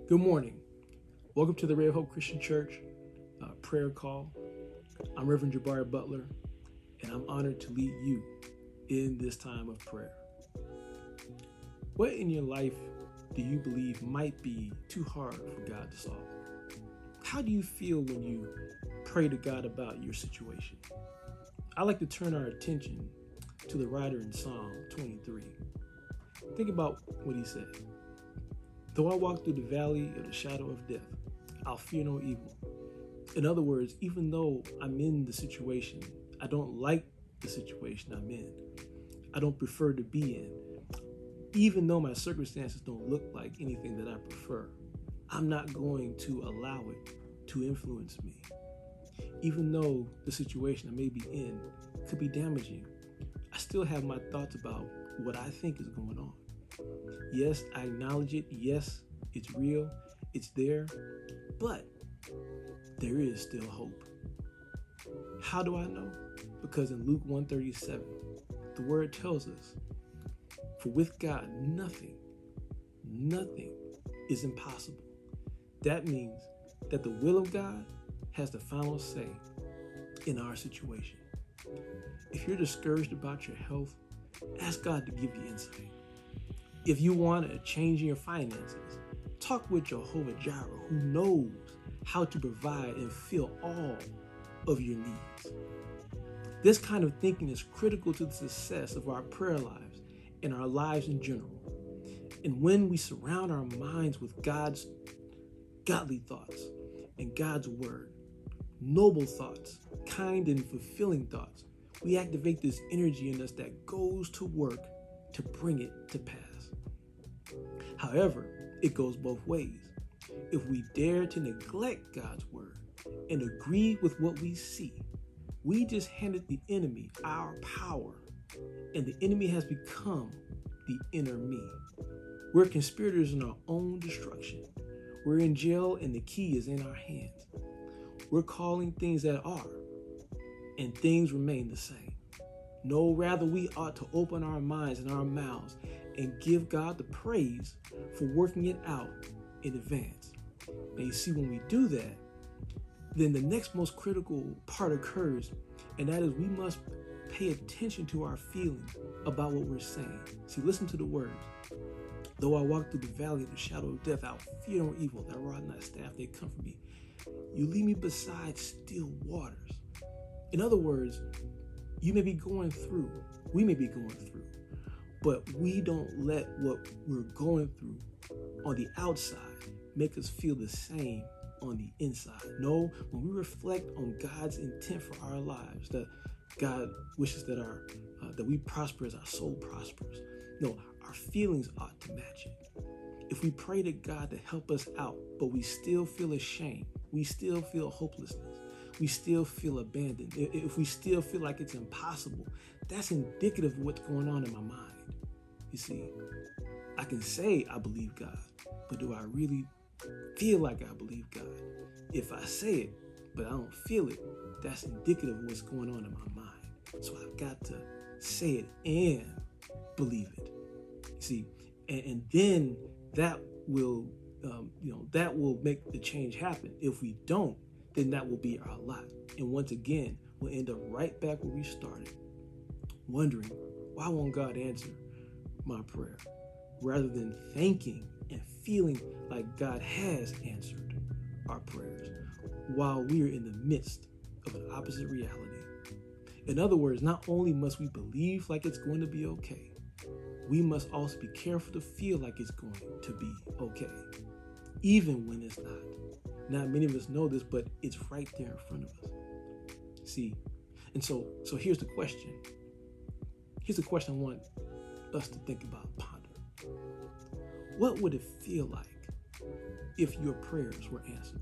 Good morning. Welcome to the Ray of Hope Christian Church prayer call. I'm Reverend Jabari Butler, and I'm honored to lead you in this time of prayer. What in your life do you believe might be too hard for God to solve? How do you feel when you pray to God about your situation? I like to turn our attention to the writer in Psalm 23. Think about what he said. Though I walk through the valley of the shadow of death, I'll fear no evil. In other words, even though I'm in the situation, I don't like the situation I'm in. I don't prefer to be in. Even though my circumstances don't look like anything that I prefer, I'm not going to allow it to influence me. Even though the situation I may be in could be damaging, I still have my thoughts about what I think is going on. Yes, I acknowledge it. Yes, it's real. It's there. But there is still hope. How do I know? Because in Luke 1:37, the word tells us, for with God, nothing is impossible. That means that the will of God has the final say in our situation. If you're discouraged about your health, ask God to give you insight. If you want a change in your finances, talk with Jehovah Jireh, who knows how to provide and fill all of your needs. This kind of thinking is critical to the success of our prayer lives and our lives in general. And when we surround our minds with God's godly thoughts and God's word, noble thoughts, kind and fulfilling thoughts, we activate this energy in us that goes to work to bring it to pass. However, it goes both ways. If we dare to neglect God's word and agree with what we see, we just handed the enemy our power, and the enemy has become the inner me. We're conspirators in our own destruction. We're in jail and the key is in our hands. We're calling things that are, and things remain the same. No, rather we ought to open our minds and our mouths and give God the praise for working it out in advance. Now you see, when we do that, then the next most critical part occurs, and that is we must pay attention to our feelings about what we're saying. See, listen to the words. Though I walk through the valley of the shadow of death, I'll fear no evil. Thy rod and thy staff, they comfort me. You lead me beside still waters. In other words, you may be going through, we may be going through, but we don't let what we're going through on the outside make us feel the same on the inside. No, when we reflect on God's intent for our lives, that God wishes that that we prosper as our soul prospers. No, our feelings ought to match it. If we pray to God to help us out, but we still feel ashamed, we still feel hopelessness, we still feel abandoned, if we still feel like it's impossible, that's indicative of what's going on in my mind. You see, I can say I believe God, but do I really feel like I believe God? If I say it, but I don't feel it, that's indicative of what's going on in my mind. So I've got to say it and believe it. You see, and then that will, that will make the change happen. If we don't, then that will be our lot. And once again, we'll end up right back where we started, wondering, why won't God answer my prayer? Rather than thinking and feeling like God has answered our prayers while we are in the midst of an opposite reality. In other words, not only must we believe like it's going to be okay, we must also be careful to feel like it's going to be okay, even when it's not. Not many of us know this, but it's right there in front of us. See, and so here's the question. Here's the question I want us to think about, ponder. What would it feel like if your prayers were answered?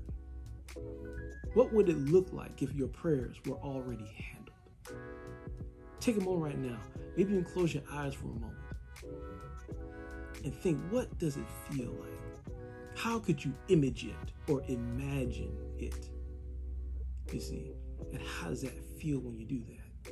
What would it look like if your prayers were already handled? Take a moment right now. Maybe even close your eyes for a moment and think, what does it feel like? How could you image it or imagine it? You see, and how does that feel when you do that?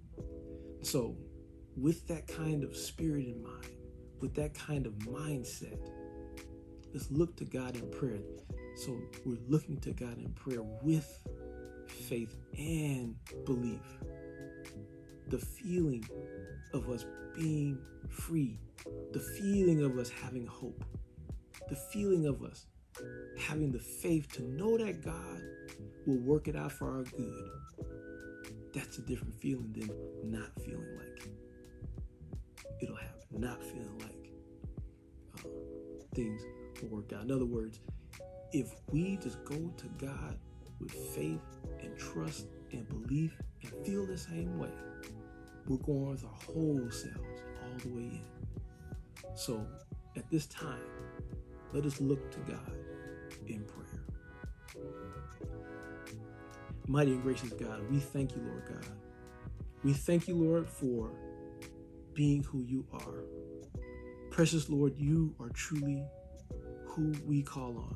So, with that kind of spirit in mind, with that kind of mindset, Let's look to God in prayer. So we're looking to God in prayer with faith and belief. The feeling of us being free, the feeling of us having hope, the feeling of us having the faith to know that God will work it out for our good. That's a different feeling than not feeling like it'll happen, not feeling like things will work out. In other words, if we just go to God with faith and trust and belief and feel the same way, we're going with our whole selves all the way in. So at this time, let us look to God in prayer. Mighty and gracious God, we thank you, Lord God. We thank you, Lord, for being who you are. Precious Lord, you are truly who we call on.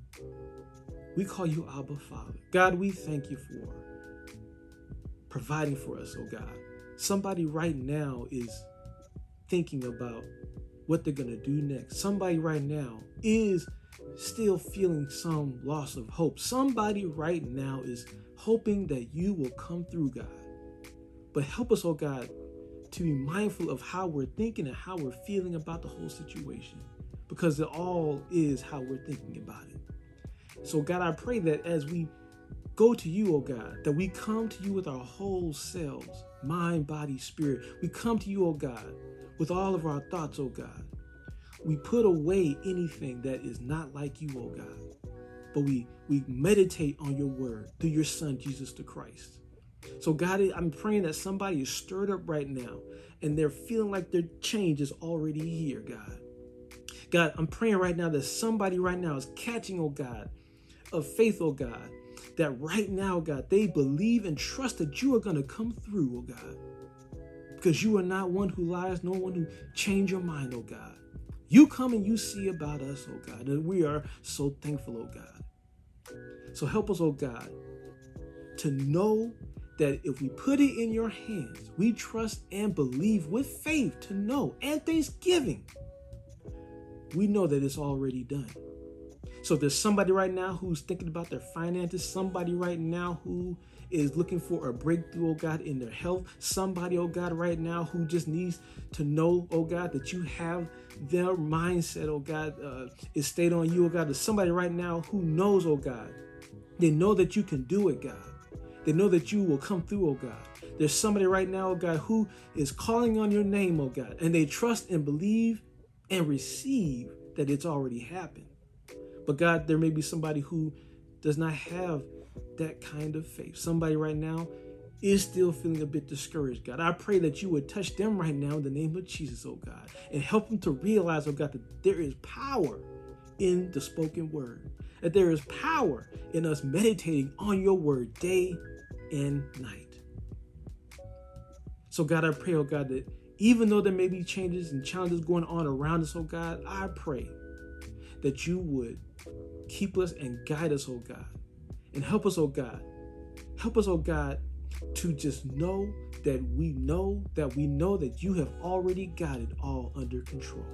We call you Abba Father. God, we thank you for providing for us, oh God. Somebody right now is thinking about what they're going to do next. Somebody right now is still feeling some loss of hope. Somebody right now is hoping that you will come through, God. But help us, oh God, to be mindful of how we're thinking and how we're feeling about the whole situation, because it all is how we're thinking about it. So God, I pray that as we go to you, oh God, that we come to you with our whole selves, mind, body, spirit. We come to you, oh God, with all of our thoughts, oh God. We put away anything that is not like you, oh God. But we meditate on your word through your son, Jesus the Christ. So God, I'm praying that somebody is stirred up right now and they're feeling like their change is already here, God. God, I'm praying right now that somebody right now is catching, oh God, of faith, oh God, that right now, God, they believe and trust that you are going to come through, oh God, because you are not one who lies, no one who change your mind, oh God. You come and you see about us, oh God, and we are so thankful, oh God. So help us, oh God, to know that if we put it in your hands, we trust and believe with faith to know and thanksgiving, we know that it's already done. So there's somebody right now who's thinking about their finances, somebody right now who is looking for a breakthrough, oh God, in their health, somebody, oh God, right now who just needs to know, oh God, that you have their mindset, oh God, is stayed on you, oh God. There's somebody right now who knows, oh God, they know that you can do it, God. They know that you will come through, oh God. There's somebody right now, oh God, who is calling on your name, oh God, and they trust and believe and receive that it's already happened. But God, there may be somebody who does not have that kind of faith. Somebody right now is still feeling a bit discouraged, God. I pray that you would touch them right now in the name of Jesus, oh God, and help them to realize, oh God, that there is power in the spoken word, that there is power in us meditating on your word day and night. So God, I pray, oh God, that even though there may be changes and challenges going on around us, oh God, I pray that you would keep us and guide us, oh God, and help us, oh God. Help us, oh God, to just know that we know that you have already got it all under control.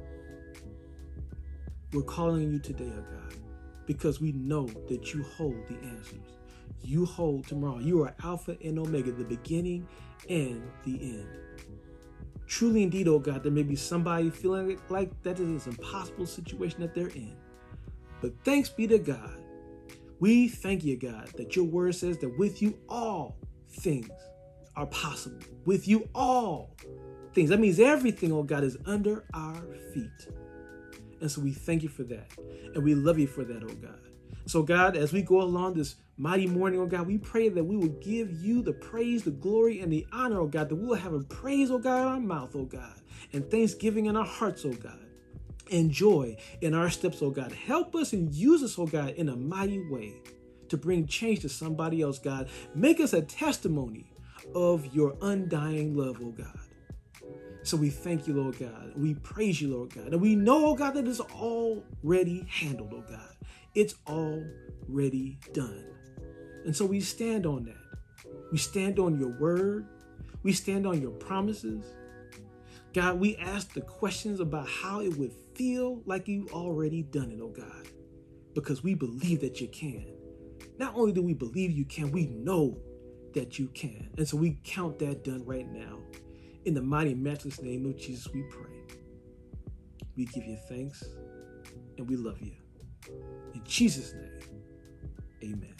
We're calling on you today, oh God, because we know that you hold the answers. You hold tomorrow. You are Alpha and Omega, the beginning and the end. Truly indeed, oh God, there may be somebody feeling like that is an impossible situation that they're in. But thanks be to God. We thank you, God, that your word says that with you all things are possible. With you all things. That means everything, oh God, is under our feet. And so we thank you for that. And we love you for that, oh God. So God, as we go along this mighty morning, oh God, we pray that we will give you the praise, the glory, and the honor, oh God, that we will have a praise, oh God, in our mouth, oh God, and thanksgiving in our hearts, oh God, and joy in our steps, oh God. Help us and use us, oh God, in a mighty way to bring change to somebody else, God. Make us a testimony of your undying love, oh God. So we thank you, Lord God. We praise you, Lord God. And we know, oh God, that it's already handled, oh God. It's already done. And so we stand on that. We stand on your word. We stand on your promises. God, we ask the questions about how it would feel like you've already done it, oh God, because we believe that you can. Not only do we believe you can, we know that you can. And so we count that done right now. In the mighty, matchless name of Jesus, we pray. We give you thanks and we love you. In Jesus' name, amen.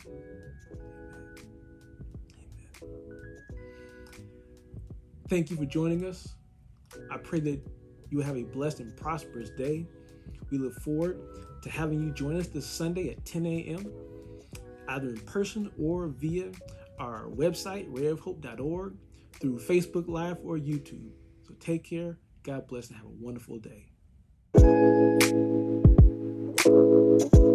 Thank you for joining us. I pray that you will have a blessed and prosperous day. We look forward to having you join us this Sunday at 10 a.m., either in person or via our website, rayofhope.org, through Facebook Live or YouTube. So take care, God bless, and have a wonderful day.